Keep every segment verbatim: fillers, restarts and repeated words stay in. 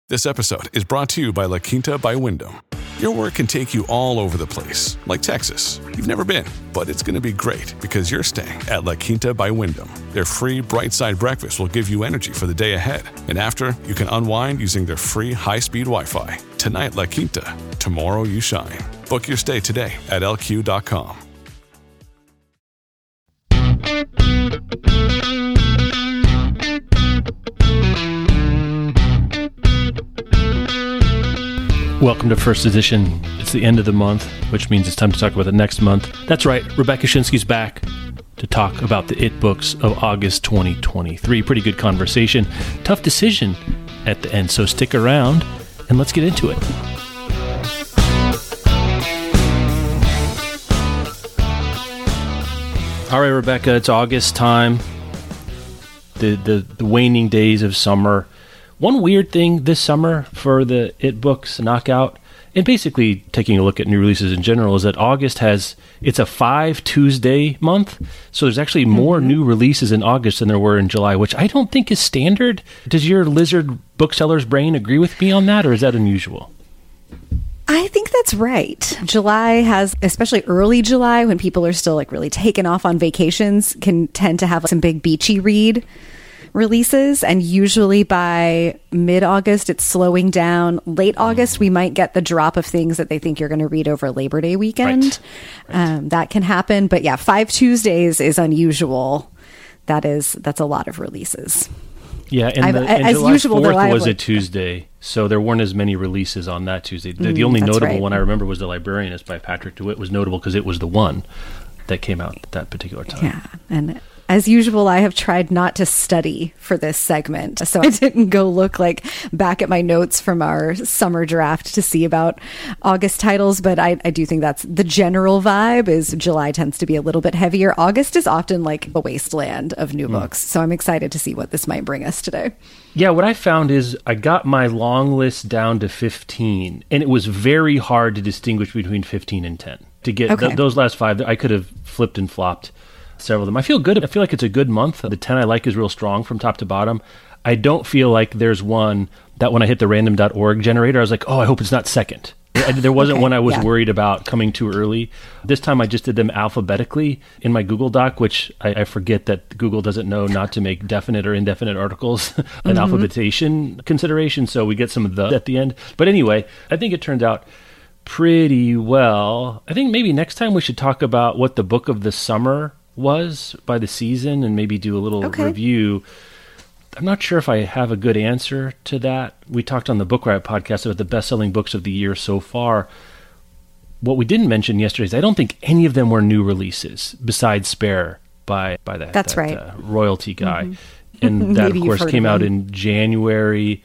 This episode is brought to you by La Quinta by Wyndham. Your work can take you all over the place, like Texas. You've never been, but it's going to be great because you're staying at La Quinta by Wyndham. Their free Bright Side breakfast will give you energy for the day ahead. And after, you can unwind using their free high-speed Wi-Fi. Tonight, La Quinta. Tomorrow, you shine. Book your stay today at L Q dot com. Welcome to First Edition. It's the end of the month, which means it's time to talk about the next month. That's right, Rebecca Schinsky's back to talk about the It books of August twenty twenty-three. Pretty good conversation. Tough decision at the end, so stick around and let's get into it. All right, Rebecca, it's August time. The, the, the waning days of summer. One weird thing this summer for the It books knockout, and basically taking a look at new releases in general, is that August has, it's a five Tuesday month. So there's actually more mm-hmm. new releases in August than there were in July, which I don't think is standard. Does your lizard bookseller's brain agree with me on that, or is that unusual? I think that's right. July has, especially early July, when people are still like really taken off on vacations, can tend to have some big beachy read releases, and usually by mid-August it's slowing down. Late August we might get the drop of things that they think you're going to read over Labor Day weekend. Right. Right. Um, that can happen, but yeah, five Tuesdays is unusual. That is that's a lot of releases. Yeah, and, the, and as July usual, fourth though, was like, a Tuesday, so there weren't as many releases on that Tuesday. The, mm, the only notable right. one I remember was The Librarianist by Patrick DeWitt. Was notable because it was the one that came out at that particular time. Yeah, and as usual, I have tried not to study for this segment, so I didn't go look like back at my notes from our summer draft to see about August titles, but I, I do think that's the general vibe. Is July tends to be a little bit heavier. August is often like a wasteland of new mm. books, so I'm excited to see what this might bring us today. Yeah, what I found is I got my long list down to fifteen, and it was very hard to distinguish between fifteen and ten. To get okay. th- those last five, I could have flipped and flopped several of them. I feel good. I feel like it's a good month. The ten I like is real strong from top to bottom. I don't feel like there's one that when I hit the random dot org generator, I was like, oh, I hope it's not second. There wasn't okay, one I was yeah. worried about coming too early. This time I just did them alphabetically in my Google Doc, which I, I forget that Google doesn't know not to make definite or indefinite articles an mm-hmm. alphabetation consideration. So we get some of the at the end. But anyway, I think it turned out pretty well. I think maybe next time we should talk about what the book of the summer was by the season and maybe do a little okay. review. I'm not sure if I have a good answer to that. We talked on the Book Riot podcast about the best-selling books of the year so far. What we didn't mention yesterday is I don't think any of them were new releases besides Spare by, by that, That's that right. uh, royalty guy. Mm-hmm. And that, of course, came out in January.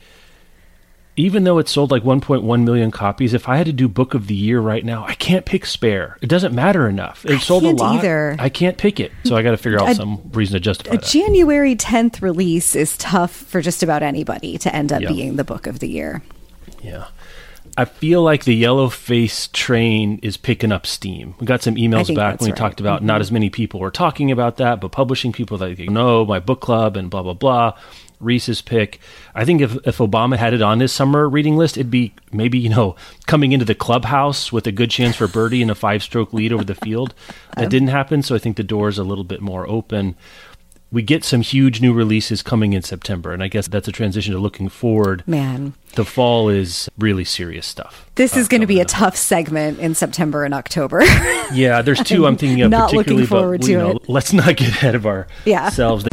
Even though it sold like one point one million copies, if I had to do book of the year right now, I can't pick Spare. It doesn't matter enough. It I sold can't a lot. Either. I can't pick it. So I got to figure out a, some reason to justify a that. A January tenth release is tough for just about anybody to end up yep. being the book of the year. Yeah. I feel like the Yellow Face train is picking up steam. We got some emails back when we right. talked about mm-hmm. not as many people were talking about that, but publishing people that you know, my book club and blah, blah, blah. Reese's pick. I think if, if Obama had it on his summer reading list, it'd be maybe, you know, coming into the clubhouse with a good chance for birdie and a five-stroke lead over the field. That didn't happen, so I think the door's a little bit more open. We get some huge new releases coming in September, and I guess that's a transition to looking forward. Man. The fall is really serious stuff. This uh, is going to be a tough segment in September and October. Yeah, there's two I'm thinking of not particularly, looking forward but to you know, it. Let's not get ahead of yeah. ourselves.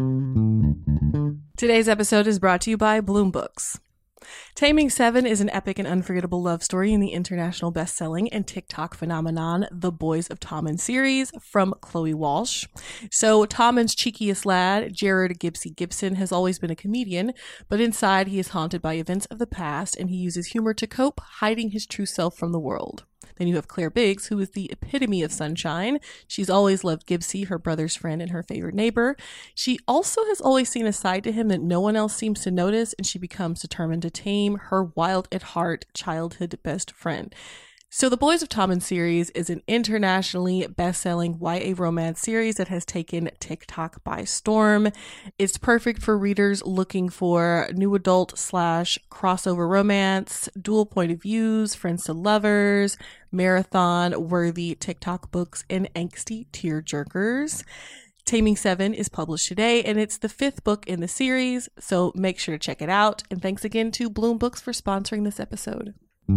Today's episode is brought to you by Bloom Books. Taming Seven is an epic and unforgettable love story in the international best-selling and TikTok phenomenon The Boys of Tommen series from Chloe Walsh. So Tommen's cheekiest lad, Jared Gibbsy Gibson, has always been a comedian, but inside he is haunted by events of the past and he uses humor to cope, hiding his true self from the world. Then you have Claire Biggs, who is the epitome of sunshine. She's always loved Gibbsy, her brother's friend and her favorite neighbor. She also has always seen a side to him that no one else seems to notice, and she becomes determined to tame her wild at heart childhood best friend. So The Boys of Tommen series is an internationally best-selling Y A romance series that has taken TikTok by storm. It's perfect for readers looking for new adult slash crossover romance, dual point of views, friends to lovers, marathon-worthy TikTok books, and angsty tearjerkers. Taming Seven is published today, and it's the fifth book in the series, so make sure to check it out. And thanks again to Bloom Books for sponsoring this episode.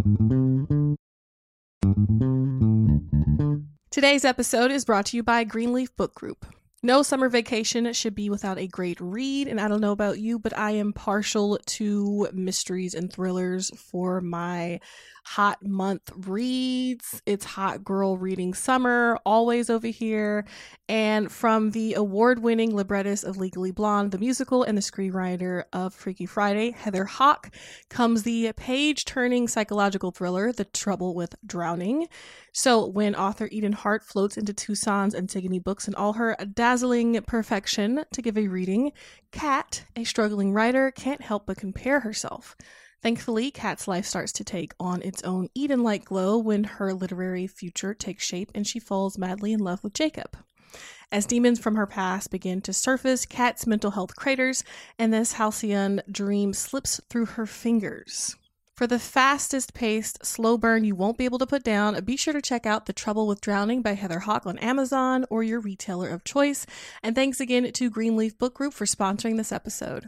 Today's episode is brought to you by Greenleaf Book Group. No summer vacation should be without a great read, and I don't know about you, but I am partial to mysteries and thrillers for my hot month reads. It's hot girl reading summer, always over here. And from the award-winning librettist of Legally Blonde, the musical, and the screenwriter of Freaky Friday, Heather Hach, comes the page-turning psychological thriller, The Trouble with Drowning. So when author Eden Hart floats into Tucson's Antigone Books in all her dazzling perfection to give a reading, Kat, a struggling writer, can't help but compare herself. Thankfully, Kat's life starts to take on its own Eden-like glow when her literary future takes shape and she falls madly in love with Jacob. As demons from her past begin to surface, Kat's mental health craters, and this halcyon dream slips through her fingers. For the fastest-paced, slow burn you won't be able to put down, be sure to check out The Trouble with Drowning by Heather Hach on Amazon or your retailer of choice. And thanks again to Greenleaf Book Group for sponsoring this episode.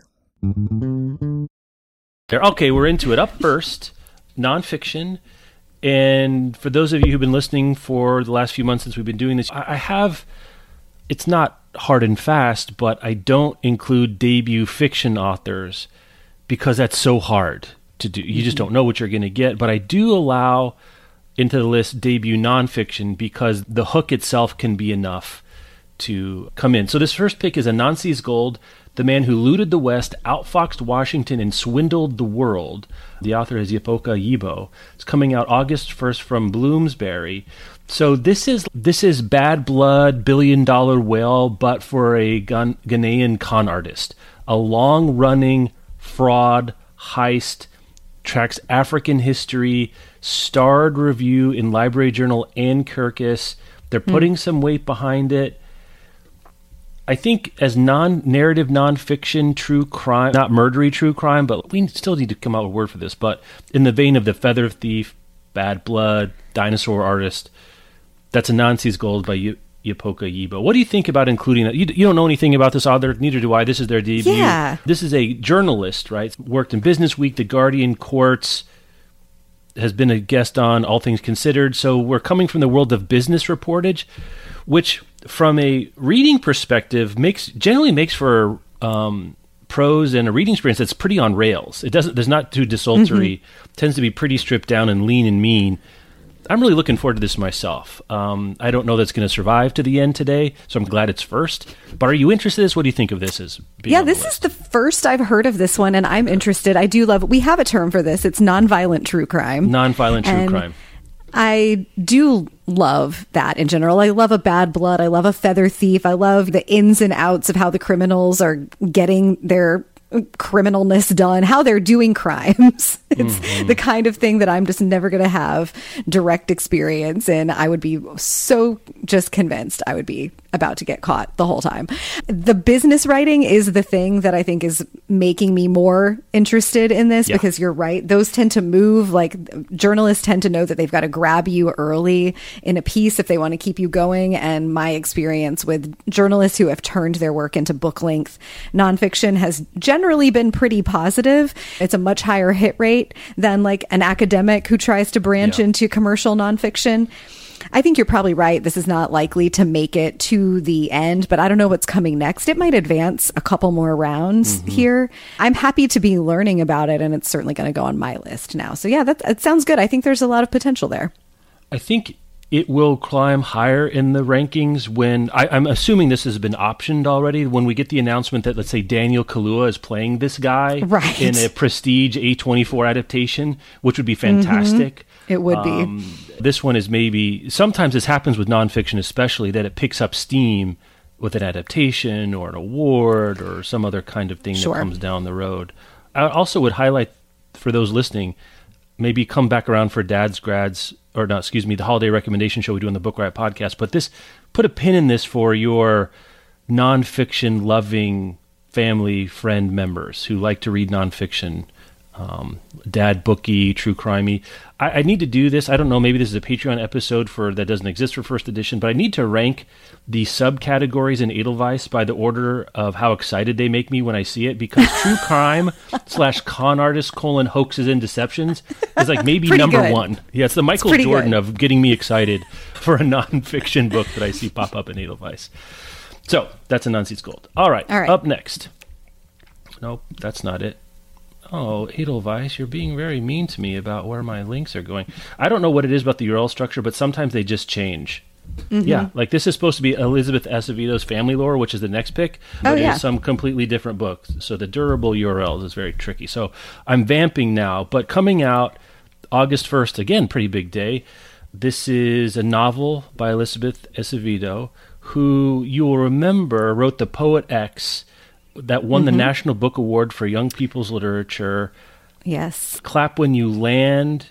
Okay, we're into it. Up first, nonfiction. And for those of you who've been listening for the last few months since we've been doing this, I have, it's not hard and fast, but I don't include debut fiction authors because that's so hard to do. You just don't know what you're going to get. But I do allow into the list debut nonfiction because the hook itself can be enough to come in. So this first pick is Anansi's Gold, The Man Who Looted the West, Outfoxed Washington, and Swindled the World. The author is Yipoka Yibo. It's coming out August first from Bloomsbury. So this is this is Bad Blood, Billion Dollar Whale, but for a Ghan- Ghanaian con artist. A long-running fraud heist, tracks African history, starred review in Library Journal and Kirkus. They're putting mm. some weight behind it. I think as non-narrative, non-fiction, true crime, not murdery true crime, but we still need to come out with a word for this, but in the vein of The Feather Thief, Bad Blood, Dinosaur Artist, that's Anansi's Gold by y- Yipoka Yibo. What do you think about including that? You, you don't know anything about this author, neither do I. This is their debut. Yeah. This is a journalist, right? Worked in Business Week, The Guardian, Quartz, has been a guest on All Things Considered. So we're coming from the world of business reportage, which from a reading perspective makes generally makes for um, prose and a reading experience that's pretty on rails. It doesn't, there's not too desultory, mm-hmm. tends to be pretty stripped down and lean and mean. I'm really looking forward to this myself. Um, I don't know that's going to survive to the end today, so I'm glad it's first. But are you interested in this? What do you think of this as being Yeah, this is the first I've heard of this one, and I'm interested. I do love, we have a term for this. It's nonviolent true crime. Nonviolent true and crime. I do love that in general. I love a Bad Blood. I love a Feather Thief. I love the ins and outs of how the criminals are getting their criminalness done, how they're doing crimes. It's mm-hmm. the kind of thing that I'm just never going to have direct experience in. I would be so just convinced I would be about to get caught the whole time. The business writing is the thing that I think is making me more interested in this yeah. because you're right. Those tend to move, like journalists tend to know that they've got to grab you early in a piece if they want to keep you going. And my experience with journalists who have turned their work into book length nonfiction has generally been pretty positive. It's a much higher hit rate than like an academic who tries to branch yeah. into commercial nonfiction. I think you're probably right. This is not likely to make it to the end, but I don't know what's coming next. It might advance a couple more rounds mm-hmm. here. I'm happy to be learning about it, and it's certainly going to go on my list now. So yeah, that, that sounds good. I think there's a lot of potential there. I think it will climb higher in the rankings when, I, I'm assuming this has been optioned already, when we get the announcement that, let's say, Daniel Kaluuya is playing this guy right. in a prestige A twenty-four adaptation, which would be fantastic. Mm-hmm. It would um, be. This one is maybe, sometimes this happens with nonfiction especially, that it picks up steam with an adaptation or an award or some other kind of thing sure. that comes down the road. I also would highlight for those listening, maybe come back around for Dad's Grads, or no, excuse me, the holiday recommendation show we do on the Book Riot podcast. But this, put a pin in this for your nonfiction loving family friend members who like to read nonfiction. Um, dad booky, true crimey. I, I need to do this. I don't know. Maybe this is a Patreon episode for that doesn't exist for first edition, but I need to rank the subcategories in Edelweiss by the order of how excited they make me when I see it, because true crime slash con artist colon hoaxes and deceptions is like maybe number good. one. Yeah, it's the Michael it's Jordan good. of getting me excited for a nonfiction book that I see pop up in Edelweiss. So that's a Nonseats Gold. All right, All right. Up next. Nope, that's not it. Oh, Edelweiss, you're being very mean to me about where my links are going. I don't know what it is about the U R L structure, but sometimes they just change. Mm-hmm. Yeah, like this is supposed to be Elizabeth Acevedo's Family Lore, which is the next pick, but oh, yeah. it is some completely different book. So the durable U R Ls is very tricky. So I'm vamping now, but coming out August first, again, pretty big day. This is a novel by Elizabeth Acevedo, who you will remember wrote The Poet X, that won mm-hmm. the National Book Award for Young People's Literature. Yes. Clap When You Land.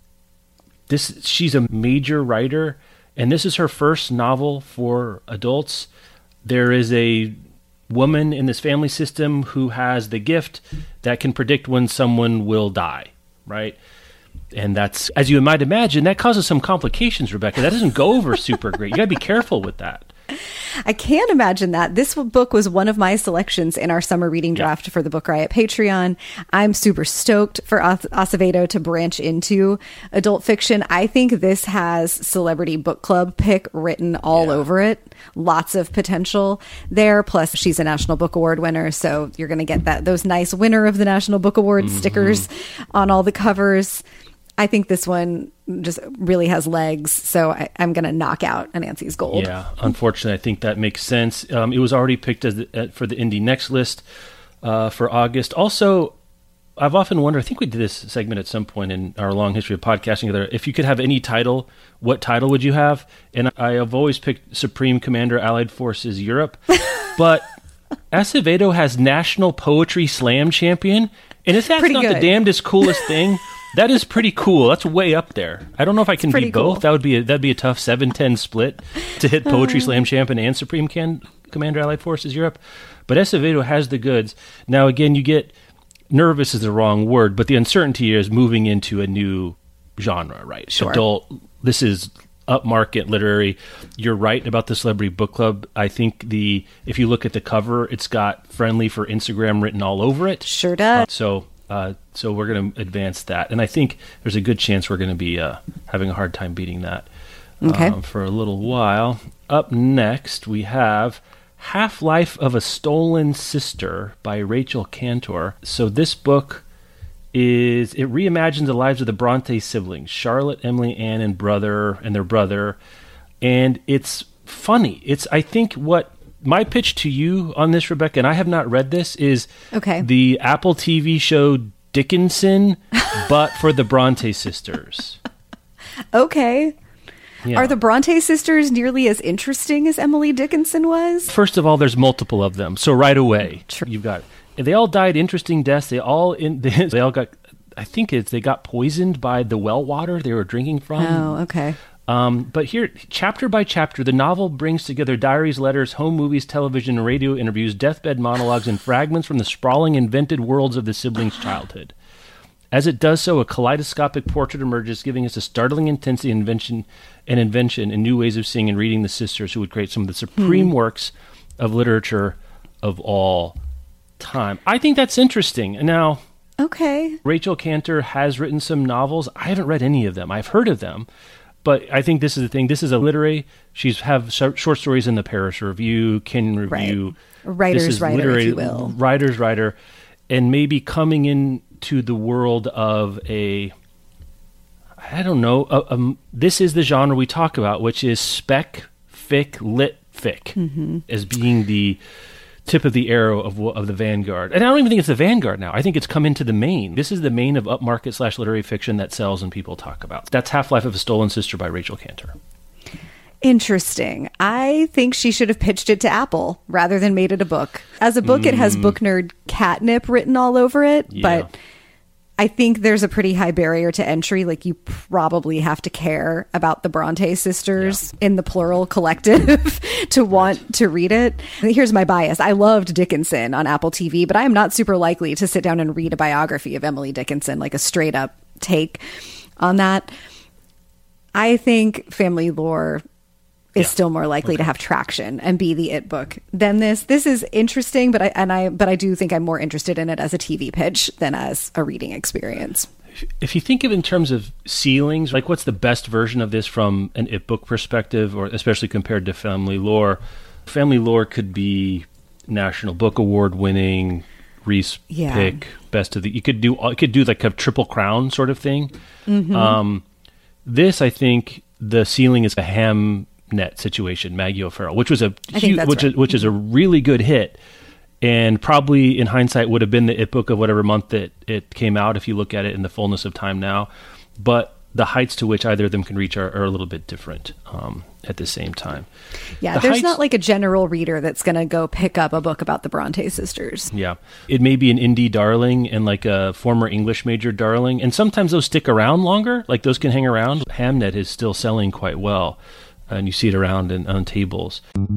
This she's a major writer, and this is her first novel for adults. There is a woman in this family system who has the gift that can predict when someone will die, right? And that's, as you might imagine, that causes some complications, Rebecca. That doesn't go over super great. You got to be careful with that. I can't imagine that. This book was one of my selections in our summer reading draft yeah. for the Book Riot Patreon. I'm super stoked for Acevedo to branch into adult fiction. I think this has celebrity book club pick written all yeah. over it. Lots of potential there. Plus, she's a National Book Award winner, so you're going to get that those nice winner of the National Book Award mm-hmm. stickers on all the covers. I think this one just really has legs, so I, I'm going to knock out Anansi's Gold. Yeah, unfortunately, I think that makes sense. Um, it was already picked as the, uh, for the Indie Next list uh, for August. Also, I've often wondered, I think we did this segment at some point in our long history of podcasting together, if you could have any title, what title would you have? And I have always picked Supreme Commander Allied Forces Europe, but Acevedo has National Poetry Slam Champion, and if that's Pretty not good. the damnedest coolest thing... That is pretty cool. That's way up there. I don't know if I can be both. Cool. That would be a, that'd be a tough seven ten split to hit Poetry Slam Champion and Supreme Can- Commander Allied Forces Europe. But Acevedo has the goods. Now, again, you get nervous is the wrong word, but the uncertainty is moving into a new genre, right? Sure. Adult. This is upmarket literary. You're right about the Celebrity Book Club. I think the if you look at the cover, it's got friendly for Instagram written all over it. Sure does. Uh, so. Uh, so we're going to advance that. And I think there's a good chance we're going to be uh, having a hard time beating that okay. um, for a little while. Up next, we have Half-Life of a Stolen Sister by Rachel Cantor. So this book is, it reimagines the lives of the Bronte siblings, Charlotte, Emily, Anne, and brother, and their brother. And it's funny. It's, I think, what my pitch to you on this, Rebecca, and I have not read this, is okay. the Apple T V show Dickinson, but for the Bronte sisters. Okay. Yeah. Are the Bronte sisters nearly as interesting as Emily Dickinson was? First of all, there's multiple of them. So right away, True. you've got, they all died interesting deaths. They all, in, they, they all got, I think it's, they got poisoned by the well water they were drinking from. Oh, okay. Um, but here, chapter by chapter, the novel brings together diaries, letters, home movies, television, and radio interviews, deathbed monologues, and fragments from the sprawling, invented worlds of the siblings' childhood. As it does so, a kaleidoscopic portrait emerges, giving us a startling intensity, invention, and invention, and new ways of seeing and reading the sisters who would create some of the supreme hmm. works of literature of all time. I think that's interesting. Now, okay, Rachel Cantor has written some novels. I haven't read any of them. I've heard of them. But I think this is the thing. This is a literary. She's have short stories in the Paris Review, Kin Review. Right. Writer's writer, literary, if you will. Writer's writer. And maybe coming into the world of a, I don't know, a, a, this is the genre we talk about, which is spec, fic, lit, fic, mm-hmm. as being the tip of the arrow of of the vanguard. And I don't even think it's the vanguard now. I think it's come into the main. This is the main of upmarket slash literary fiction that sells and people talk about. That's Half-Life of a Stolen Sister by Rachel Cantor. Interesting. I think she should have pitched it to Apple rather than made it a book. As a book, mm. it has book nerd catnip written all over it, yeah. but I think there's a pretty high barrier to entry. Like, you probably have to care about the Bronte sisters yeah. in the plural collective to want right. to read it. And here's my bias. I loved Dickinson on Apple T V, but I am not super likely to sit down and read a biography of Emily Dickinson, like a straight up take on that. I think Family Lore is yeah. still more likely okay. to have traction and be the it book than this. This is interesting, but I and I but I do think I'm more interested in it as a T V pitch than as a reading experience. If you think of it in terms of ceilings, like what's the best version of this from an it book perspective, or especially compared to Family Lore? Family Lore could be National Book Award winning, Reese yeah. pick, best of the. You could do you could do like a Triple Crown sort of thing. Mm-hmm. Um, this, I think, the ceiling is a Ham Net situation, Maggie O'Farrell, which was a huge, which right. is which is a really good hit, and probably in hindsight would have been the it book of whatever month that it came out if you look at it in the fullness of time now. But the heights to which either of them can reach are, are a little bit different um, at the same time. Yeah, the there's heights, not like a general reader that's going to go pick up a book about the Bronte sisters. Yeah, it may be an indie darling and like a former English major darling, and sometimes those stick around longer. Like those can hang around. Hamnet is still selling quite well. And you see it around in, on tables.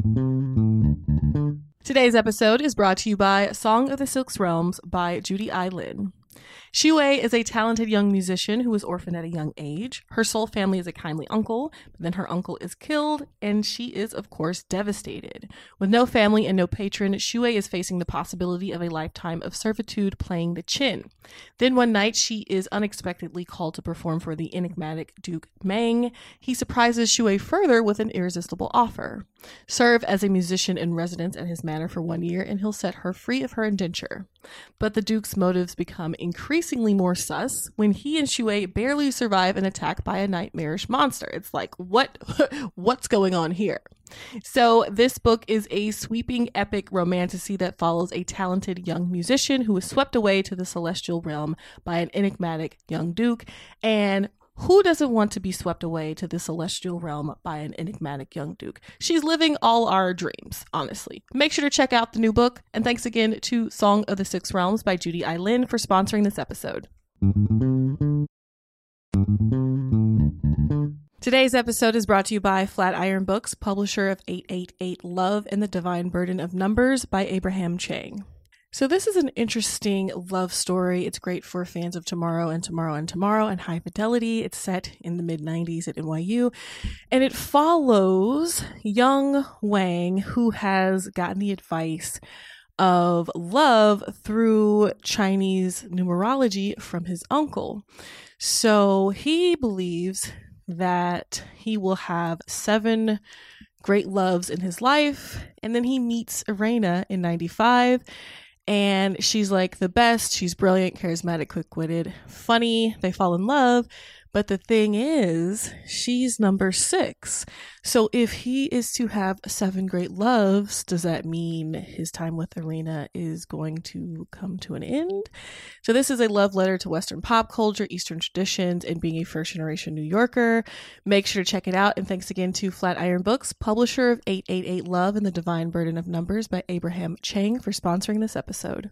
Today's episode is brought to you by Song of the Six Realms by Judy I. Lin. Xu Wei is a talented young musician who was orphaned at a young age. Her sole family is a kindly uncle, but then her uncle is killed, and she is, of course, devastated. With no family and no patron, Xu Wei is facing the possibility of a lifetime of servitude playing the Qin. Then one night, she is unexpectedly called to perform for the enigmatic Duke Meng. He surprises Xu Wei further with an irresistible offer. Serve as a musician in residence at his manor for one year, and he'll set her free of her indenture. But the Duke's motives become increasingly more sus when he and Xu Wei barely survive an attack by a nightmarish monster. It's like, what, what's going on here? So this book is a sweeping epic romantasy that follows a talented young musician who is swept away to the celestial realm by an enigmatic young duke. And who doesn't want to be swept away to the celestial realm by an enigmatic young duke? She's living all our dreams, honestly. Make sure to check out the new book. And thanks again to Song of the Six Realms by Judy I. Lin for sponsoring this episode. Today's episode is brought to you by Flatiron Books, publisher of eight eight eight Love and the Divine Burden of Numbers by Abraham Chang. So this is an interesting love story. It's great for fans of Tomorrow and Tomorrow and Tomorrow and High Fidelity. It's set in the mid nineties at N Y U, and it follows young Wang, who has gotten the advice of love through Chinese numerology from his uncle. So he believes that he will have seven great loves in his life, and then he meets Irena in ninety-five. And she's like the best. She's brilliant, charismatic, quick-witted, funny. They fall in love. But the thing is, she's number six. So if he is to have seven great loves, does that mean his time with Irena is going to come to an end? So this is a love letter to Western pop culture, Eastern traditions, and being a first-generation New Yorker. Make sure to check it out. And thanks again to Flatiron Books, publisher of eight eight eight Love and the Divine Burden of Numbers by Abraham Chang, for sponsoring this episode.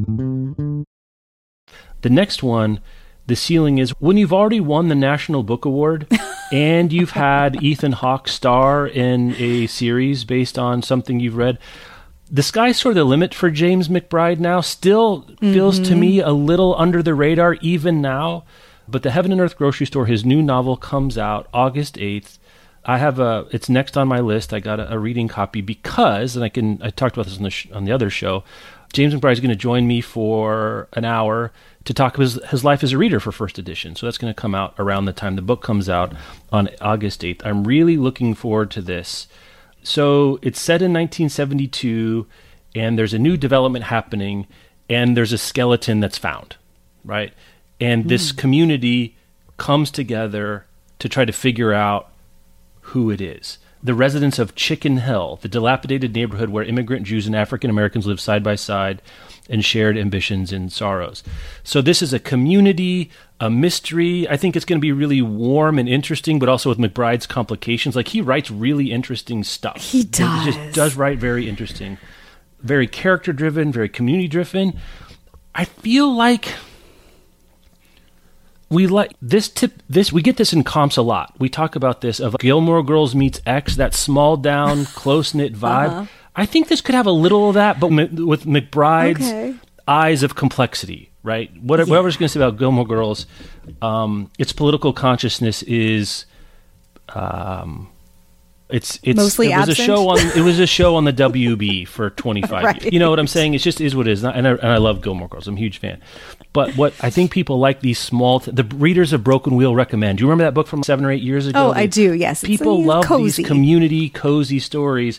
The next one, the ceiling is when you've already won the National Book Award and you've had Ethan Hawke star in a series based on something you've read. The sky's sort of the limit for James McBride now. Still mm-hmm. feels to me a little under the radar even now. But The Heaven and Earth Grocery Store, his new novel, comes out August eighth. I have a, it's next on my list. I got a, a reading copy because, and I can, I talked about this on the, sh- on the other show, James McBride is going to join me for an hour to talk about his, his life as a reader for first edition. So that's going to come out around the time the book comes out on August eighth. I'm really looking forward to this. So it's set in nineteen seventy-two, and there's a new development happening, and there's a skeleton that's found, right? And mm. this community comes together to try to figure out who it is. The residents of Chicken Hill, the dilapidated neighborhood where immigrant Jews and African Americans live side by side and shared ambitions and sorrows. So this is a community, a mystery. I think it's going to be really warm and interesting, but also with McBride's complications. Like, he writes really interesting stuff. He does. He just does write very interesting, very character-driven, very community-driven. I feel like We like this tip. This we get this in comps a lot. We talk about this of Gilmore Girls meets X, that small down, close knit vibe. Uh-huh. I think this could have a little of that, but m- with McBride's okay. eyes of complexity, right? Whatever, yeah. Whatever's going to say about Gilmore Girls, um, its political consciousness is, um, it's it's mostly it was absent. a show on it was a show on the W B for twenty-five right. years. You know what I'm saying? It just is what it is, and I, and I love Gilmore Girls. I'm a huge fan. But what I think people like these small, t- the readers of Broken Wheel recommend. Do you remember that book from seven or eight years ago? Oh, I do. Yes, people it's, uh, love cozy. these community, cozy stories,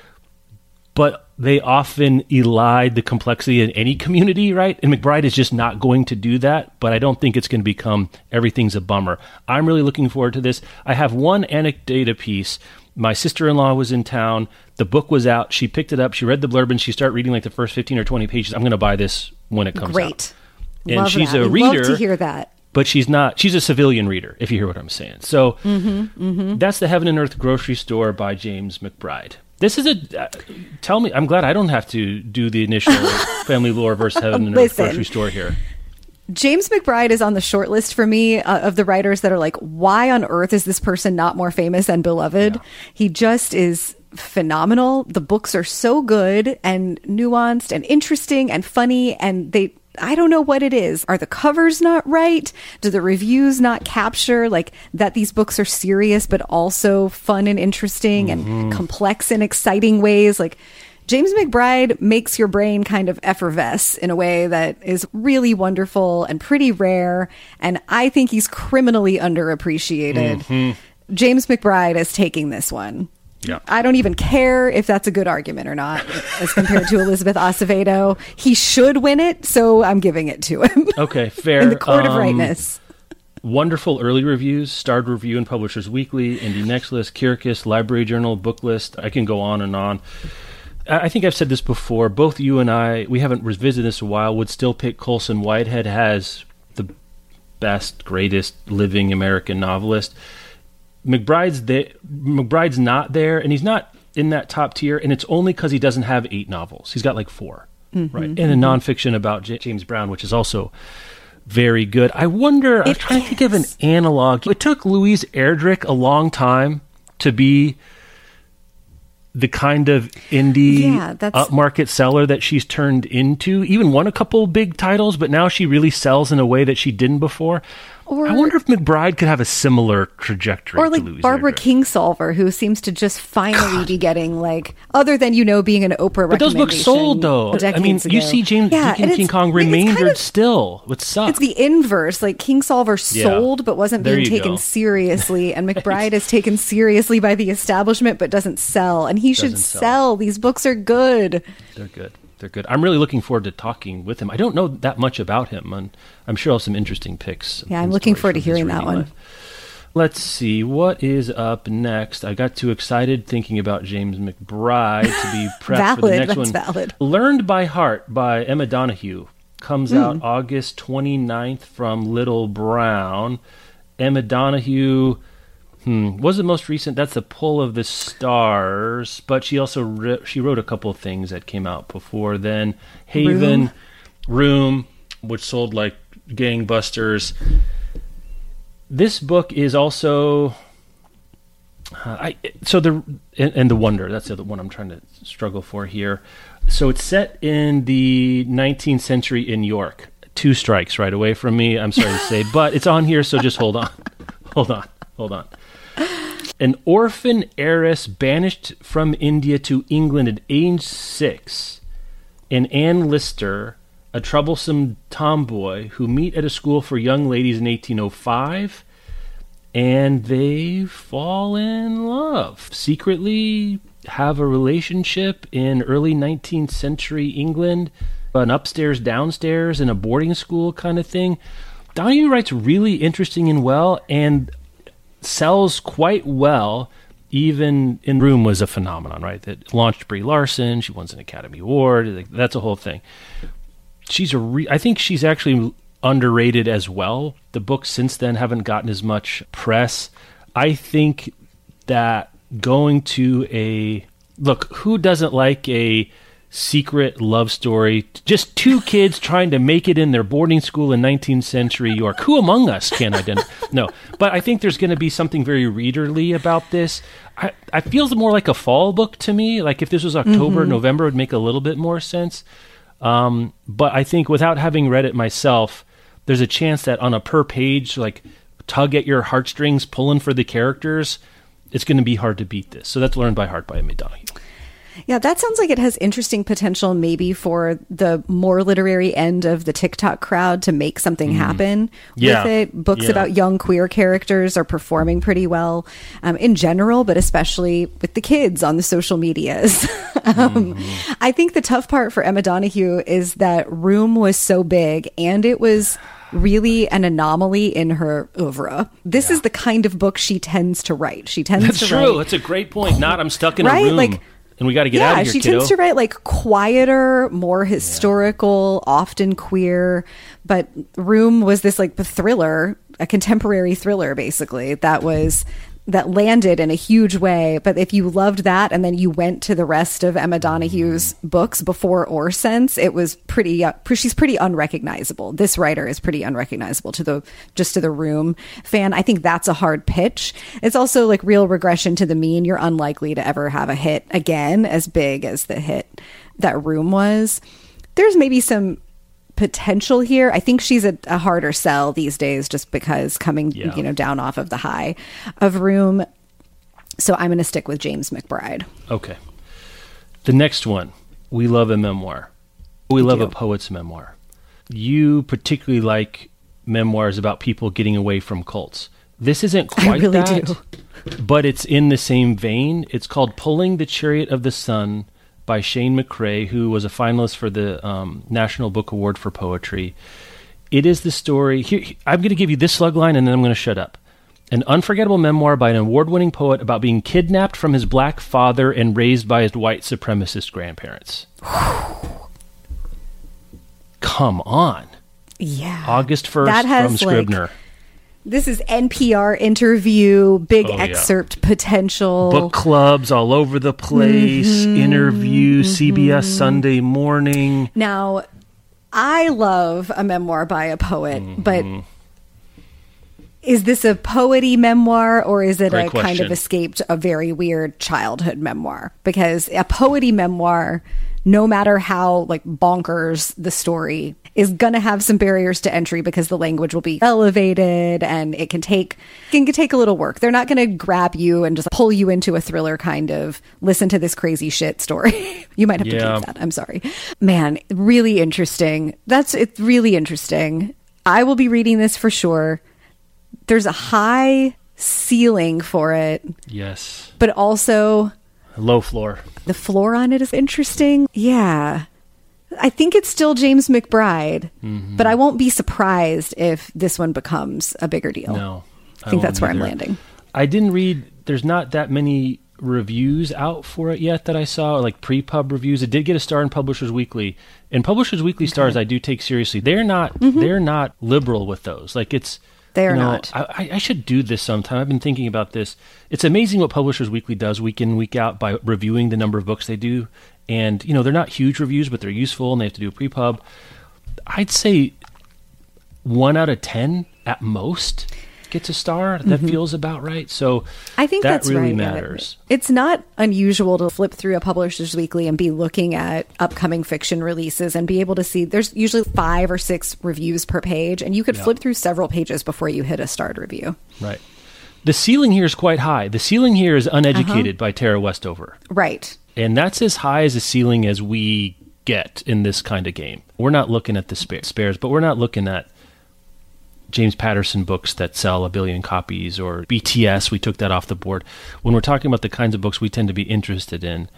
but they often elide the complexity in any community, right? And McBride is just not going to do that. But I don't think it's going to become everything's a bummer. I'm really looking forward to this. I have one anecdote piece. My sister-in-law was in town. The book was out. She picked it up. She read the blurb and she started reading like the first fifteen or twenty pages. I'm going to buy this when it comes Great. out. And love she's that. a We'd reader. Love to hear that. But she's not, she's a civilian reader, if you hear what I'm saying. So mm-hmm, mm-hmm. that's The Heaven and Earth Grocery Store by James McBride. This is a, uh, tell me, I'm glad I don't have to do the initial family lore versus Heaven and Earth Grocery Store here. James McBride is on the short list for me uh, of the writers that are like, why on earth is this person not more famous and beloved? Yeah. He just is phenomenal. The books are so good and nuanced and interesting and funny, and they, I don't know what it is. Are the covers not right? Do the reviews not capture like that these books are serious but also fun and interesting mm-hmm. and complex and exciting ways? Like, James McBride makes your brain kind of effervesce in a way that is really wonderful and pretty rare. And I think he's criminally underappreciated. Mm-hmm. James McBride is taking this one. Yeah. I don't even care if that's a good argument or not as compared to Elizabeth Acevedo. He should win it, so I'm giving it to him. Okay, fair. In the court um, of rightness. Wonderful early reviews, Starred Review and Publishers Weekly, Indie Next List, Kirkus, Library Journal, Book List. I can go on and on. I think I've said this before. Both you and I, we haven't revisited this in a while, would still pick Colson Whitehead as the best, greatest living American novelist. McBride's there, McBride's not there, and he's not in that top tier, and it's only because he doesn't have eight novels. He's got like four, mm-hmm, right? And mm-hmm. a nonfiction about J- James Brown, which is also very good. I wonder, I'm trying to think of an analog. It took Louise Erdrich a long time to be the kind of indie yeah, upmarket seller that she's turned into. Even won a couple big titles, but now she really sells in a way that she didn't before. Or, I wonder if McBride could have a similar trajectory. Or like to Louise Barbara Erdrich. Kingsolver, who seems to just finally God. be getting like, other than, you know, being an Oprah but those books sold though. I mean, ago. you see James yeah, Deacon King Kong remaindered kind of, still, which sucks. It's the inverse. Like Kingsolver yeah. sold but wasn't being taken go. seriously, and McBride is taken seriously by the establishment but doesn't sell. And he doesn't should sell. sell. These books are good. They're good. They're good. I'm really looking forward to talking with him. I don't know that much about him, and I'm sure I'll have some interesting picks. Yeah, I'm looking forward to hearing that one. Life. Let's see. What is up next? I got too excited thinking about James McBride to be prepped valid, for the next that's one. Valid. Learned by Heart by Emma Donoghue. Comes mm. out August twenty-ninth from Little Brown. Emma Donoghue... Hmm. Was the most recent? That's The Pull of the Stars. But she also re- she wrote a couple of things that came out before then. Haven, Room, Room which sold like gangbusters. This book is also uh, I so the and, and The Wonder. That's the other one I'm trying to struggle for here. So it's set in the nineteenth century in York. Two strikes right away from me. I'm sorry to say, but it's on here, so just hold on, hold on, hold on. An orphan heiress banished from India to England at age six, and Anne Lister, a troublesome tomboy, who meet at a school for young ladies in eighteen oh five, and they fall in love. Secretly have a relationship in early nineteenth century England, an upstairs, downstairs, in a boarding school kind of thing. Donoghue writes really interesting and well, and sells quite well. Even in Room was a phenomenon, right? That launched Brie Larson. She won an Academy Award. That's a whole thing. She's a re- I think she's actually underrated as well. The books since then haven't gotten as much press. I think that going to a... Look, who doesn't like a secret love story. Just two kids trying to make it in their boarding school in nineteenth century York. Who among us can identify? No, but I think there's going to be something very readerly about this. I, I feels more like a fall book to me. Like if this was October, mm-hmm. November, it would make a little bit more sense. Um, but I think without having read it myself, there's a chance that on a per page, like tug at your heartstrings, pulling for the characters, it's going to be hard to beat this. So that's Learned by Heart by Emma Donoghue. Yeah, that sounds like it has interesting potential maybe for the more literary end of the TikTok crowd to make something mm. happen yeah. with it. Books yeah. about young queer characters are performing pretty well um, in general, but especially with the kids on the social medias. um, mm-hmm. I think the tough part for Emma Donoghue is that Room was so big and it was really an anomaly in her oeuvre. This yeah. is the kind of book she tends to write. She tends That's to true. write... That's a great point. Not I'm stuck in right? a room. Like, and we got to get yeah, out of here, she kiddo. tends to write like quieter, more historical, yeah. often queer. But Room was this like thriller, a contemporary thriller, basically, that was that landed in a huge way. But if you loved that and then you went to the rest of Emma Donoghue's books before or since, it was pretty, uh, she's pretty unrecognizable. This writer is pretty unrecognizable to the, just to the Room fan. I think that's a hard pitch. It's also like real regression to the mean. You're unlikely to ever have a hit again as big as the hit that Room was. There's maybe some potential here. I think she's a, a harder sell these days just because coming yeah. you know down off of the high of Room. So I'm going to stick with James McBride. Okay. The next one, we love a memoir. We, we love do. a poet's memoir. You particularly like memoirs about people getting away from cults. This isn't quite I really that, do. but it's in the same vein. It's called Pulling the Chariot of the Sun by Shane McCrae, who was a finalist for the um, National Book Award for Poetry. It is the story... Here, I'm going to give you this slug line, and then I'm going to shut up. An unforgettable memoir by an award-winning poet about being kidnapped from his black father and raised by his white supremacist grandparents. Come on. Yeah. August first from Scribner. Like, this is N P R interview, big oh, excerpt yeah. potential. Book clubs all over the place, mm-hmm, interview, mm-hmm. C B S Sunday Morning. Now, I love a memoir by a poet, mm-hmm. but is this a poety memoir or is it Great a question. kind of escaped a very weird childhood memoir? Because a poety memoir, no matter how like bonkers the story, is going to have some barriers to entry because the language will be elevated and it can take can take a little work. They're not going to grab you and just pull you into a thriller kind of listen to this crazy shit story. You might have yeah. to keep that. I'm sorry. Man, really interesting. That's it's really interesting. I will be reading this for sure. There's a high ceiling for it. Yes. But also low floor. The floor on it is interesting. Yeah. I think it's still James McBride, mm-hmm. but I won't be surprised if this one becomes a bigger deal. No. I, I think that's where either. I'm landing. I didn't read, there's not that many reviews out for it yet that I saw, like pre-pub reviews. It did get a star in Publishers Weekly. And Publishers Weekly okay. stars I do take seriously. They're not mm-hmm. they're not liberal with those. Like it's They are you know, not. I, I should do this sometime. I've been thinking about this. It's amazing what Publishers Weekly does week in, week out by reviewing the number of books they do. And, you know, they're not huge reviews, but they're useful, and they have to do a pre-pub. I'd say one out of ten at most gets a star. That mm-hmm. feels about right. So I think that that's really right. matters. Yeah. It's not unusual to flip through a Publishers Weekly and be looking at upcoming fiction releases and be able to see there's usually five or six reviews per page, and you could yeah. flip through several pages before you hit a starred review. Right. The ceiling here is quite high. The ceiling here is Uneducated uh-huh. by Tara Westover. Right. And that's as high as a ceiling as we get in this kind of game. We're not looking at the spares, but we're not looking at James Patterson books that sell a billion copies or B T S. We took that off the board. When we're talking about the kinds of books we tend to be interested in,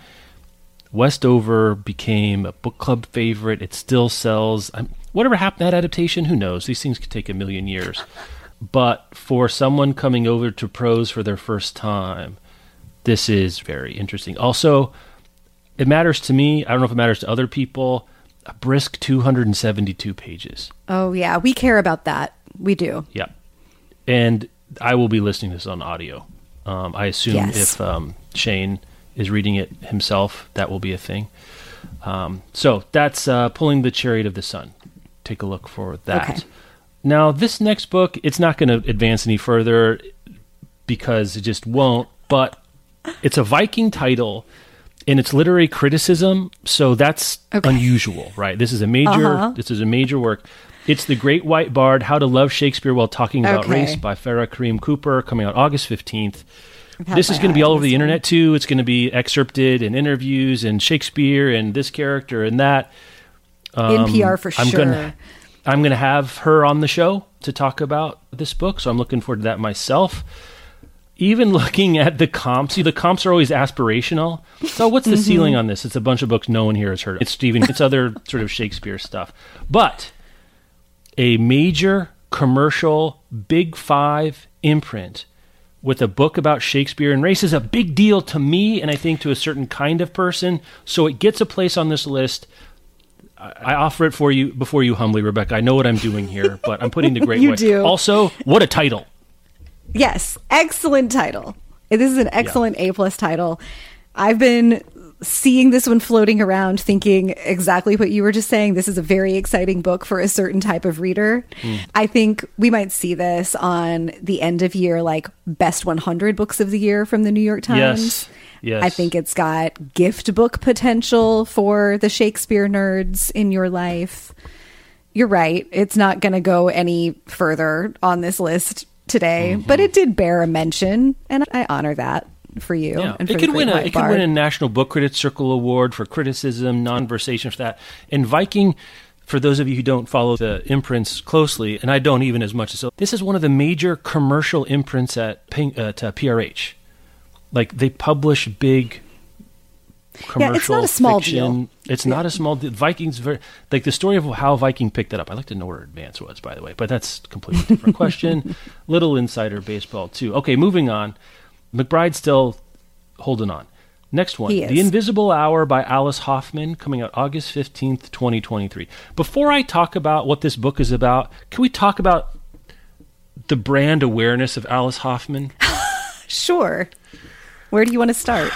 Westover became a book club favorite. It still sells. I'm, whatever happened to that adaptation, who knows? These things could take a million years. But for someone coming over to prose for their first time, this is very interesting. Also, it matters to me. I don't know if it matters to other people. A brisk two hundred seventy-two pages. Oh, yeah. We care about that. We do. Yeah. And I will be listening to this on audio. Um, I assume yes. if um, Shane is reading it himself, that will be a thing. Um, so that's uh, Pulling the Chariot of the Sun. Take a look for that. Okay. Now, this next book, it's not going to advance any further because it just won't, but it's a Viking title and it's literary criticism, so that's okay. unusual, right? This is a major uh-huh. this is a major work. It's The Great White Bard, How to Love Shakespeare While Talking About okay. Race by Farah Kareem Cooper, coming out August fifteenth. This is going to be all over the internet, too. It's going to be excerpted in interviews and Shakespeare and this character and that. Um, N P R for I'm sure. Gonna, I'm going to have her on the show to talk about this book, so I'm looking forward to that myself. Even looking at the comps, see, the comps are always aspirational. So what's the mm-hmm. ceiling on this? It's a bunch of books no one here has heard of. It's Stephen, it's other sort of Shakespeare stuff. But a major commercial Big Five imprint with a book about Shakespeare and race is a big deal to me, and I think to a certain kind of person. So it gets a place on this list. I offer it for you before you humbly, Rebecca. I know what I'm doing here, but I'm putting The Great you White. do. Also, what a title. Yes, excellent title. This is an excellent yeah. A-plus title. I've been seeing this one floating around thinking exactly what you were just saying. This is a very exciting book for a certain type of reader. Mm. I think we might see this on the end of year, like best one hundred books of the year from the New York Times. Yes. Yes. I think it's got gift book potential for the Shakespeare nerds in your life. You're right. It's not going to go any further on this list today, mm-hmm. but it did bear a mention, and I honor that for you. Yeah. And for it could win a Bard. it could win a National Book Critics Circle Award for criticism, non-versation for that. And Viking, for those of you who don't follow the imprints closely, and I don't even as much as so, this is one of the major commercial imprints at, Ping, uh, to P R H. Like, they publish big commercial yeah, it's not a small fiction. Deal. It's yeah. not a small deal. Viking's very, like the story of how Viking picked it up. I'd like to know where Advance was, by the way, but that's a completely different question. Little insider baseball, too. Okay, moving on. McBride's still holding on. Next one, The Invisible Hour by Alice Hoffman, coming out August fifteenth, twenty twenty-three. Before I talk about what this book is about, can we talk about the brand awareness of Alice Hoffman? Sure. Where do you want to start?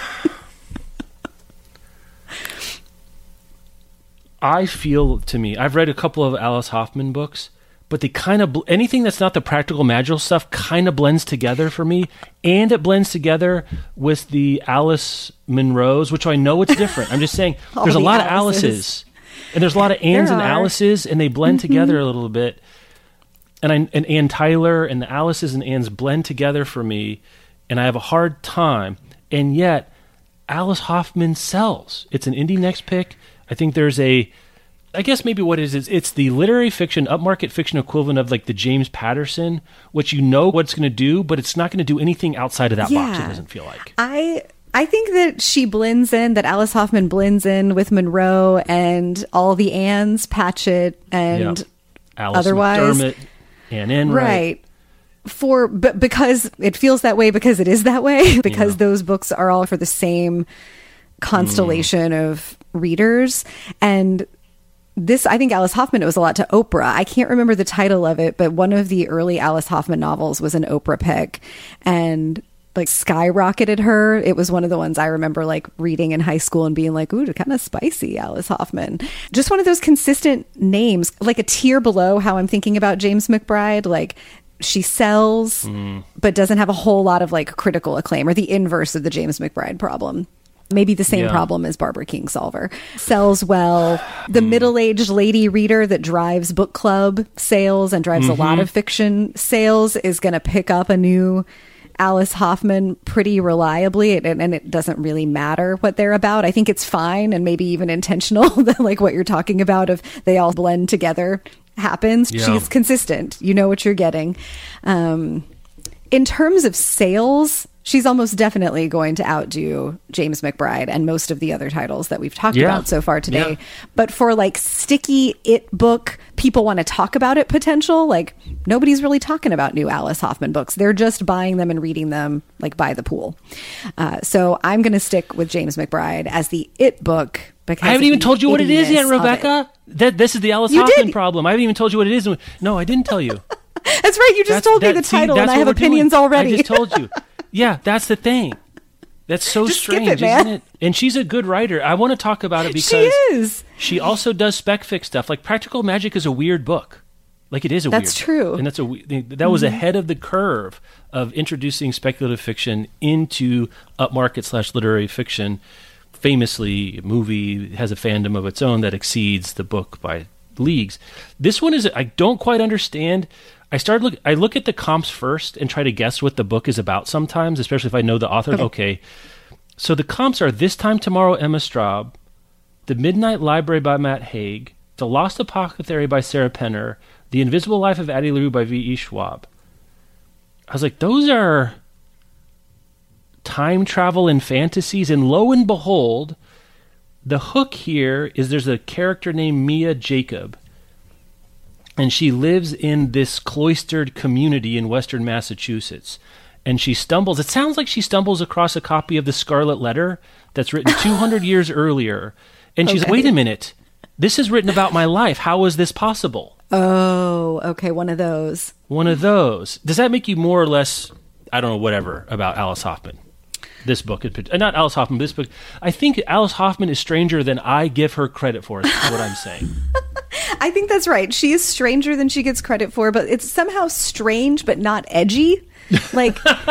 I feel, to me, I've read a couple of Alice Hoffman books, but they kind of, anything that's not the practical magical stuff kind of blends together for me, and it blends together with the Alice Munros, which I know it's different. I'm just saying, there's a lot Alices. of Alices, and there's a lot of Annes and Alices, and they blend mm-hmm. together a little bit. And, I, and Ann Tyler and the Alices and Annes blend together for me, and I have a hard time. And yet, Alice Hoffman sells. It's an Indie Next pick. I think there's a, I guess maybe what it is, is it's the literary fiction, upmarket fiction equivalent of like the James Patterson, which you know what it's going to do, but it's not going to do anything outside of that yeah. box, it doesn't feel like. I I think that she blends in, that Alice Hoffman blends in with Munro and all the Annes, Patchett, and yep. Alice otherwise. McDermott, Anne Enright. Right. For but because it feels that way because it is that way because yeah. those books are all for the same constellation mm. of readers. And this, I think Alice Hoffman owes a lot to Oprah. I can't remember the title of it, but one of the early Alice Hoffman novels was an Oprah pick and like skyrocketed her. It was one of the ones I remember like reading in high school and being like, ooh, kind of spicy, Alice Hoffman. Just one of those consistent names, like a tier below how I'm thinking about James McBride. Like, she sells, mm. but doesn't have a whole lot of like critical acclaim, or the inverse of the James McBride problem. Maybe the same yeah. problem as Barbara Kingsolver. Sells well. The mm. middle-aged lady reader that drives book club sales and drives mm-hmm. a lot of fiction sales is going to pick up a new Alice Hoffman pretty reliably, and, and it doesn't really matter what they're about. I think it's fine and maybe even intentional that like what you're talking about of they all blend together happens. Yeah. She's consistent. You know what you're getting. Um, in terms of sales, she's almost definitely going to outdo James McBride and most of the other titles that we've talked yeah. about so far today. Yeah. But for like sticky it book, people want to talk about it potential, like nobody's really talking about new Alice Hoffman books. They're just buying them and reading them like by the pool. Uh, so I'm going to stick with James McBride as the it book. I haven't even told you what it is yet, Rebecca. That this is the Alice you Hoffman did. problem. I haven't even told you what it is. No, I didn't tell you. That's right. You just that's, told that, me the see, title, and I have opinions doing. already. I just told you. Yeah, that's the thing. That's so Just strange, skip it, man. isn't it? And she's a good writer. I want to talk about it because she is. She also does spec fic stuff. Like Practical Magic is a weird book. Like it is a That's weird true. book. And that's a that was mm-hmm. ahead of the curve of introducing speculative fiction into upmarket slash literary fiction. Famously, a movie has a fandom of its own that exceeds the book by leagues. This one is I don't quite understand. I started look. I look at the comps first and try to guess what the book is about. Sometimes, especially if I know the author. Okay. okay. So the comps are This Time Tomorrow, Emma Straub, The Midnight Library by Matt Haig, The Lost Apothecary by Sarah Penner, The Invisible Life of Addie LaRue by V E. Schwab. I was like, those are time travel and fantasies, and lo and behold, the hook here is there's a character named Mia Jacob. And she lives in this cloistered community in Western Massachusetts. And she stumbles, it sounds like she stumbles across a copy of The Scarlet Letter that's written two hundred years earlier. And she's okay. like, wait a minute, this is written about my life. How is this possible? Oh, okay, one of those. One of those. Does that make you more or less, I don't know, whatever, about Alice Hoffman? This book, uh, not Alice Hoffman, this book. I think Alice Hoffman is stranger than I give her credit for, is what I'm saying. I think that's right. She is stranger than she gets credit for, but it's somehow strange but not edgy. Like,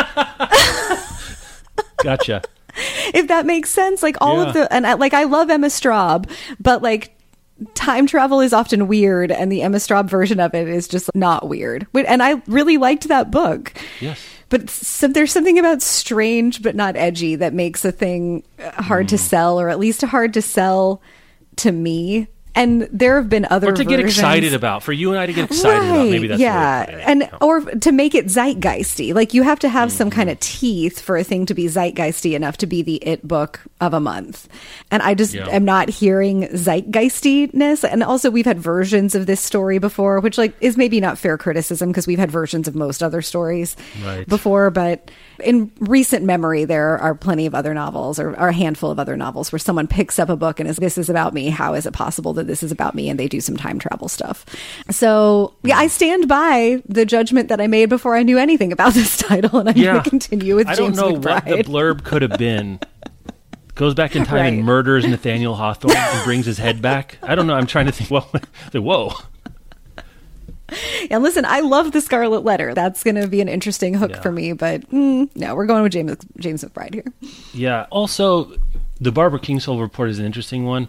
gotcha. If that makes sense, like all yeah. of the, and I, like I love Emma Straub, but like time travel is often weird, and the Emma Straub version of it is just not weird. And I really liked that book. Yes. But so, there's something about strange but not edgy that makes a thing hard mm. to sell, or at least hard to sell to me. And there have been other or to versions. get excited about, for you and I to get excited right, about. Maybe that's yeah, really and no. or to make it zeitgeisty. Like you have to have mm-hmm. some kind of teeth for a thing to be zeitgeisty enough to be the it book of a month. And I just yeah. am not hearing zeitgeistiness. And also, we've had versions of this story before, which like is maybe not fair criticism because we've had versions of most other stories right. before. But in recent memory, there are plenty of other novels, or, or a handful of other novels, where someone picks up a book and is, this is about me. How is it possible that this is about me? And they do some time travel stuff. So yeah, I stand by the judgment that I made before I knew anything about this title, and I'm yeah. going to continue with I James don't know McBride. what the blurb could have been. Goes back in time right. and murders Nathaniel Hawthorne and brings his head back. I don't know. I'm trying to think. Well, whoa. And listen, I love The Scarlet Letter. That's going to be an interesting hook yeah. for me. But mm, no, we're going with James James McBride here. Yeah. Also, the Barbara Kingsolver report is an interesting one.